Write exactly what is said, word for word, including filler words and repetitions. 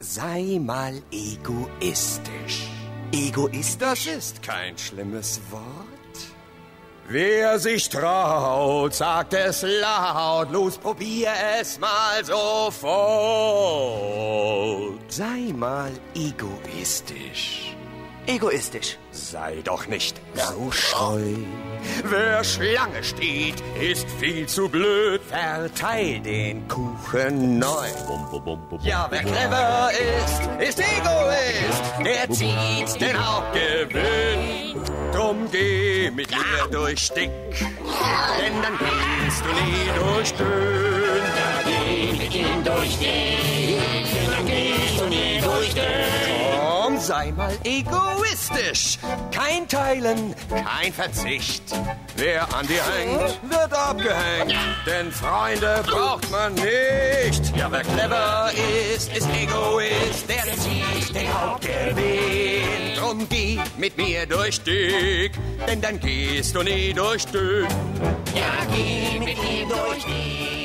sei mal egoistisch. Egoistisch? Das ist kein schlimmes Wort. Wer sich traut, sagt es laut, los, probier es mal sofort. Sei mal egoistisch. Egoistisch. Sei doch nicht so scheu. Wer Schlange steht, ist viel zu blöd. Verteil den Kuchen neu. Ja, wer clever ist, ist Egoist. Der zieht den Hauptgewinn. Drum geh mit mir durch dick, denn dann gehst du nie durch dünn. Ja, geh mit ihm durch dick, denn dann gehst du nie durch dünn. Komm, sei mal egoistisch. Kein Teilen, kein Verzicht. Wer an dir hängt, wird abgehängt. Denn Freunde braucht man nicht. Ja, wer clever ist, ist Egoist. Der zieht den Hauptgewinn. Drum geh mit mir durch dick, denn dann gehst du nie durch dünn. Ja, geh mit ihm durch dick.